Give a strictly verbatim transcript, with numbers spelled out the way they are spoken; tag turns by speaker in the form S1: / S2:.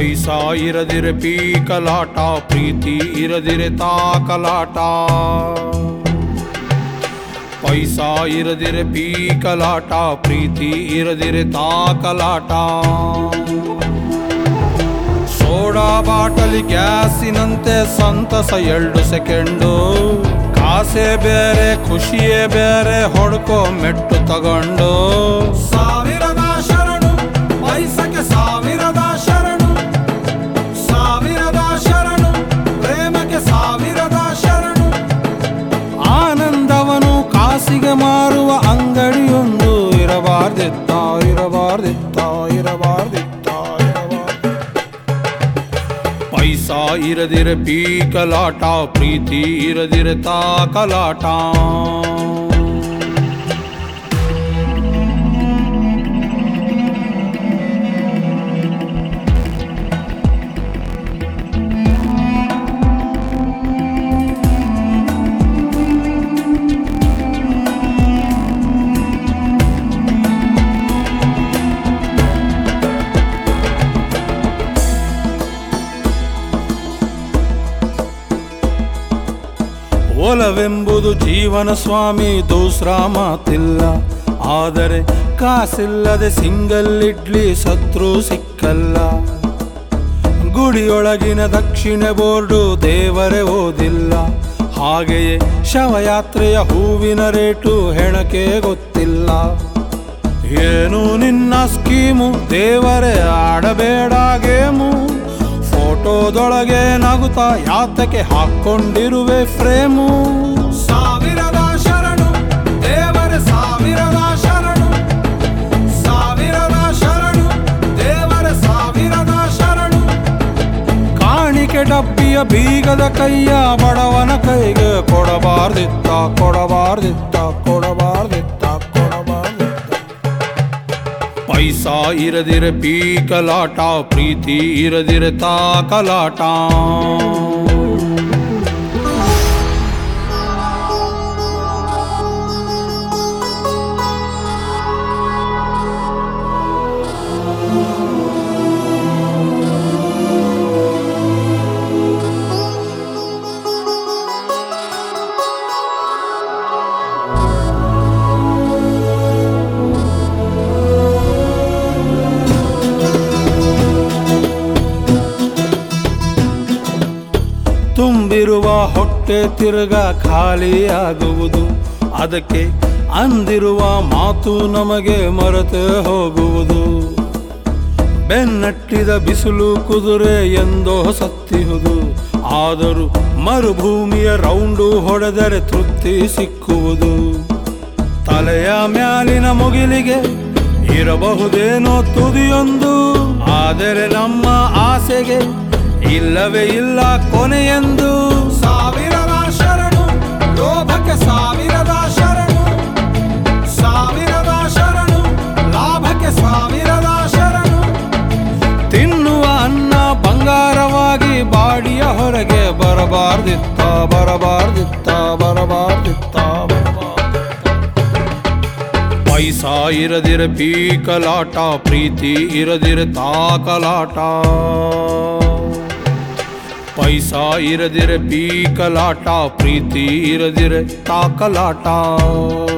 S1: ಪೈಸಾ ಇರದಿರೆ ಪೀಕಲಾಟ, ಪ್ರೀತಿ ಇರದಿರೆ ತಾಕಲಾಟ. ಪೈಸಾ ಇರದಿರೆ ಪೀಕಲಾಟ, ಪ್ರೀತಿ ಇರದಿರೆ ತಾಕಲಾಟ. Soda ಬಾಟಲಿ ಗ್ಯಾಸಿನಂತೆ ಸಂತಸ ಎರಡು ಸೆಕೆಂಡು. ಕಾಸೆ ಬೇರೆ ಖುಷಿಯೇ ಬೇರೆ, ಹೊಡ್ಕೋ ಮೆಟ್ಟು ತಗೊಂಡು. ಸಾವಿರದ ಶರಣು ಪೈಸಕ್ಕೆ, ಸಾವಿರದ ಶರಣು ಸಾವಿರದ ಶರಣು ಪ್ರೇಮಕ್ಕೆ, ಸಾವಿರದ ಶರಣು. ಆನಂದವನು ಕಾಸಿಗೆ ಮಾರುವ ಅಂಗಡಿಯೊಂದು ಇರಬಾರ್ದಿತ್ತ, ಇರಬಾರ್ದಿತ್ತ, ಇರಬಾರ್ದಿತ್ತ. ಪೈಸಾ ಇರದಿರೆ ಪೀಕಲಾಟ, ಪ್ರೀತಿ ಇರದಿರೆ ತಾಕಲಾಟ. ಒಲವೆಂಬುದು ಜೀವನ ಸ್ವಾಮಿ, ದೂಸ್ರಾ ಮಾತಿಲ್ಲ. ಆದರೆ ಕಾಸಿಲ್ಲದೆ ಸಿಂಗಲ್ ಇಡ್ಲಿ ಸತ್ರು ಸಿಕ್ಕಲ್ಲ. ಗುಡಿಯೊಳಗಿನ ದಕ್ಷಿಣ ಬೋರ್ಡು ದೇವರೇ ಓದಿಲ್ಲ. ಹಾಗೆಯೇ ಶವಯಾತ್ರೆಯ ಹೂವಿನ ರೇಟು ಹೆಣಕೆ ಗೊತ್ತಿಲ್ಲ. ಏನು ನಿನ್ನ ಸ್ಕೀಮು ದೇವರೇ, ಆಡಬೇಡ ಗೇಮು. ಫೋಟೋದೊಳಗೆ ನಗುತ್ತಾ ಯಾತಕ್ಕೆ ಹಾಕ್ಕೊಂಡಿರುವೆ ಫ್ರೇಮು. ಸಾವಿರದ ಶರಣು ದೇವರ, ಸಾವಿರದ ಶರಣು ಸಾವಿರದ ಶರಣು ದೇವರ, ಸಾವಿರದ ಶರಣು. ಕಾಣಿಕೆ ಡಬ್ಬಿಯ ಬೀಗದ ಕೈಯ ಬಡವನ ಕೈಗೆ ಕೊಡಬಾರ್ದಿತ್ತ, ಕೊಡಬಾರ್ದಿತ್ತ, ಕೊಡಬಾರ್ದಿತ್ತ, ಕೊಡಬಾರ್ದಿತ್ತ. ಪೈಸಾ ಇರದಿರೆ ಪೀಕಲಾಟ, ಪ್ರೀತಿ ಇರದಿರೆ ತಾಕಲಾಟ. ತುಂಬಿರುವ ಹೊಟ್ಟೆ ತಿರುಗ ಖಾಲಿಯಾಗುವುದು. ಅದಕ್ಕೆ ಅಂದಿರುವ ಮಾತು ನಮಗೆ ಮರೆತು ಹೋಗುವುದು. ಬೆನ್ನಟ್ಟಿದ ಬಿಸಿಲು ಕುದುರೆ ಎಂದೋ ಸತ್ತಿಹುದು. ಆದರೂ ಮರುಭೂಮಿಯ ರೌಂಡು ಹೊಡೆದರೆ ತೃಪ್ತಿ ಸಿಕ್ಕುವುದು. ತಲೆಯ ಮ್ಯಾಲಿನ ಮುಗಿಲಿಗೆ ಇರಬಹುದೇನೋ ತುದಿಯೊಂದು. ಆದರೆ ನಮ್ಮ ಆಸೆಗೆ ಇಲ್ಲವೇ ಇಲ್ಲ ಕೊನೆಯೆಂದು. ಸಾವಿರದ ಶರಣು ಲೋಭಕ್ಕೆ, ಸಾವಿರದ ಶರಣು ಸಾವಿರದ ಶರಣು ಲಾಭಕ್ಕೆ, ಸಾವಿರದ ಶರಣು. ತಿನ್ನುವ ಅನ್ನ ಬಂಗಾರವಾಗಿ ಬಾಡಿಯ ಹೊರಗೆ ಬರಬಾರ್ದಿತ್ತ, ಬರಬಾರ್ದಿತ್ತ, ಬರಬಾರ್ದಿತ್ತ, ಬರಬಾರ್ದಿತ್ತ. ಪೈಸಾ ಇರದಿರೆ ಪೀಕಲಾಟ, ಪ್ರೀತಿ ಇರದಿರೆ ತಾಕಲಾಟ. ಪೈಸಾ ಇರದಿರೆ ಪೀಕಲಾಟ, ಪ್ರೀತಿ ಇರದಿರೆ ತಾಕಲಾಟ.